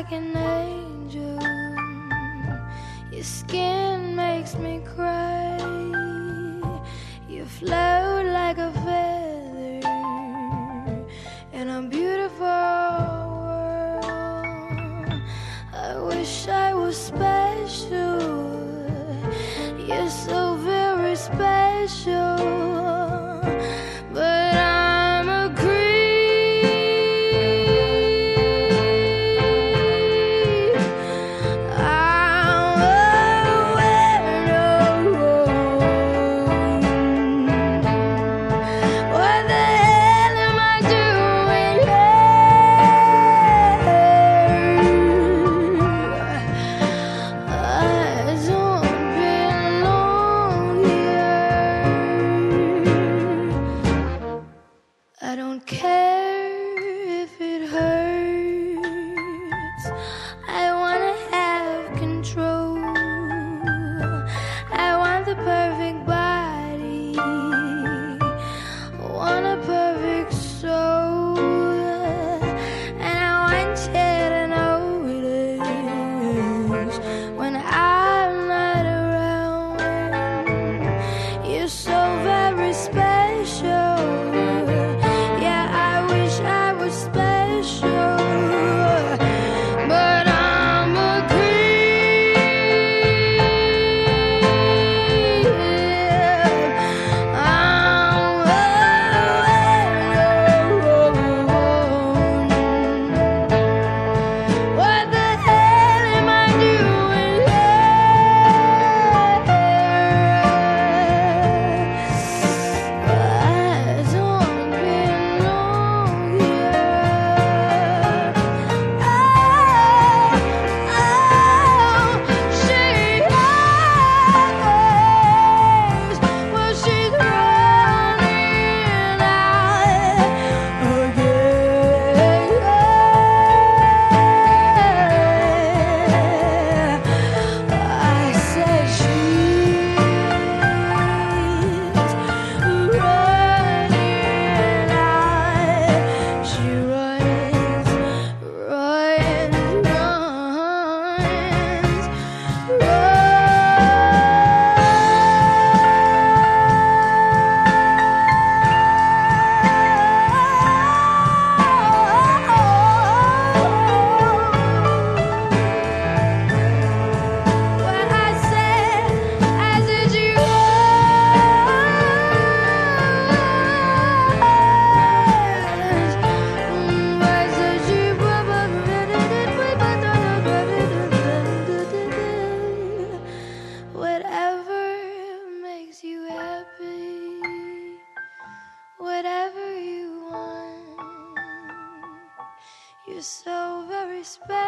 like an angel. Your skin makes me cry. You float like a feather in a beautiful world. I wish I was special. You're so very special, but I'm a creep. I'm a weirdo. What the hell am I doing here? I don't belong here. I don't care if it hurts. I wanna have control. I want the perfect body, want a perfect soul, and I want you to notice when I'm not around. You're so very special. Yeah, I wish I was special, but I'm a creep. I'm a weirdo. What the hell am I doing here? I don't belong here. Oh, she has. Well, she's running out again. I said she's running out. She runs, runs, runs. What I said, you whatever makes you happy, whatever you want. You're so very special.